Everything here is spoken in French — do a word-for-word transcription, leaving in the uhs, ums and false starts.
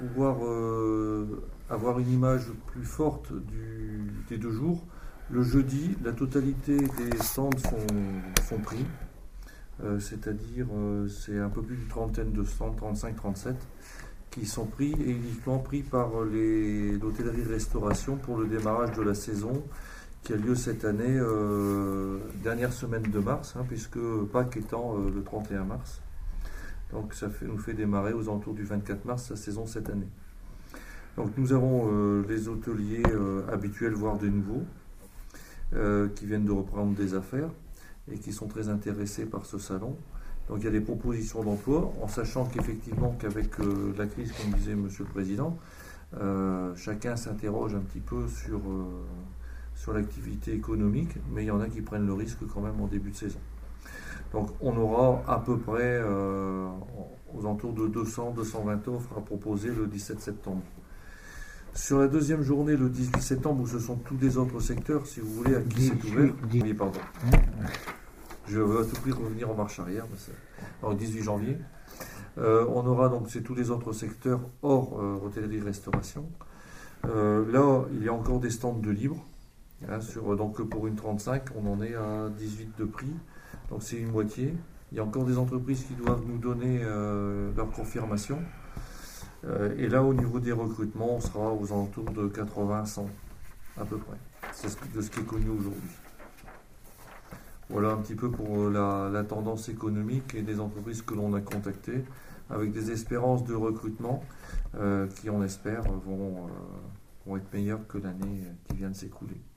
pouvoir euh, avoir une image plus forte du, des deux jours, le jeudi, la totalité des stands sont, sont pris. Euh, c'est-à-dire euh, c'est un peu plus d'une trentaine de stands, trente-cinq trente-sept, qui sont pris et uniquement pris par les, l'hôtellerie-restauration pour le démarrage de la saison qui a lieu cette année, euh, dernière semaine de mars, hein, puisque Pâques étant euh, le trente et un mars. Donc ça fait, nous fait démarrer aux alentours du vingt-quatre mars la saison cette année. Donc nous avons euh, les hôteliers euh, habituels, voire des nouveaux, euh, qui viennent de reprendre des affaires et qui sont très intéressés par ce salon. Donc il y a des propositions d'emploi, en sachant qu'effectivement qu'avec euh, la crise, comme disait Monsieur le Président, euh, chacun s'interroge un petit peu sur, euh, sur l'activité économique, mais il y en a qui prennent le risque quand même en début de saison. Donc on aura à peu près euh, aux alentours de deux cents à deux cent vingt offres à proposer le dix-sept septembre. Sur la deuxième journée, le dix-huit septembre, où ce sont tous les autres secteurs, si vous voulez, à qui c'est ouvert. Oui, pardon. Je veux à tout prix revenir en marche arrière. Alors, dix-huit janvier. Euh, on aura donc, c'est tous les autres secteurs hors euh, hôtellerie-restauration. Euh, là, il y a encore des stands de libre. Hein, sur, donc, pour une trente-cinq, on en est à dix-huit de prix. Donc, c'est une moitié. Il y a encore des entreprises qui doivent nous donner euh, leur confirmation. Euh, et là, au niveau des recrutements, on sera aux alentours de quatre-vingts à cent, à peu près. C'est ce, de ce qui est connu aujourd'hui. Voilà un petit peu pour la, la tendance économique et des entreprises que l'on a contactées, avec des espérances de recrutement euh, qui, on espère, vont, euh, vont être meilleures que l'année qui vient de s'écouler.